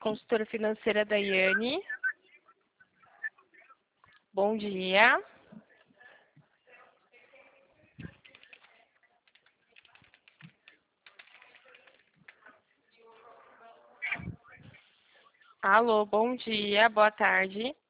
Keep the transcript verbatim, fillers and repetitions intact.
consultora financeira Daiane. Bom dia. Alô, bom dia, boa tarde.